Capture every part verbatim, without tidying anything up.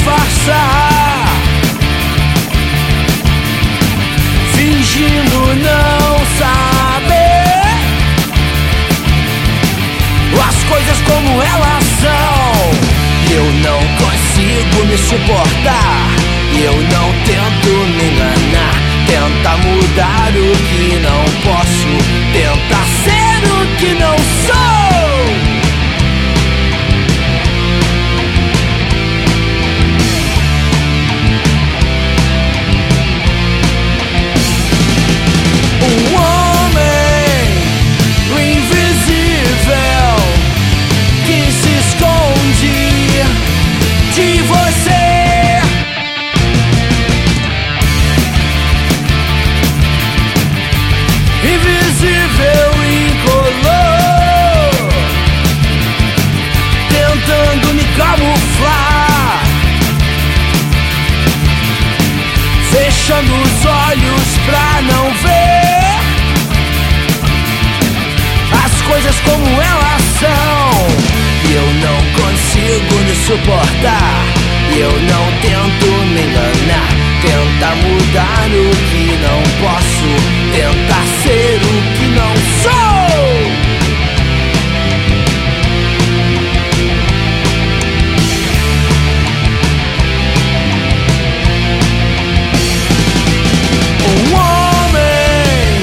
disfarçar, fingindo não saber as coisas como elas são. Eu não consigo me suportar, eu não tento me enganar. Tenta mudar o que não posso, tenta ser o que não sou. Um homem invisível que se esconde de você. Invisível incolor, tentando me camuflar, fechando os olhos pra não ver as coisas como elas são. E eu não consigo me suportar, eu não tento me enganar. Tenta mudar o que não posso, tenta ser o que não sou. Um homem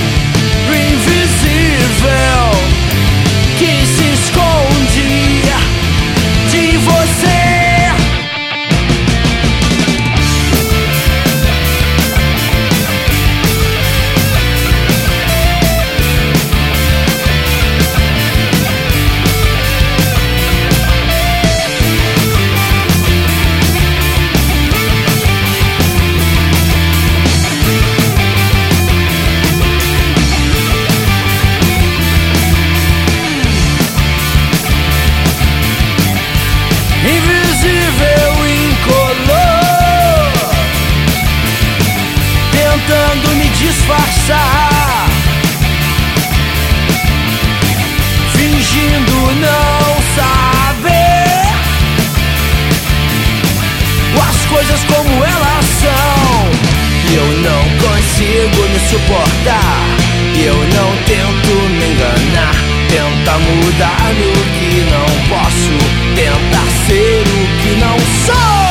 invisível que se esconde de você. Invisível incolor, tentando me disfarçar, fingindo não saber as coisas como elas são. Eu não consigo me suportar, eu não tento me enganar. Tenta mudar o que não posso, tenta ser o que não sou.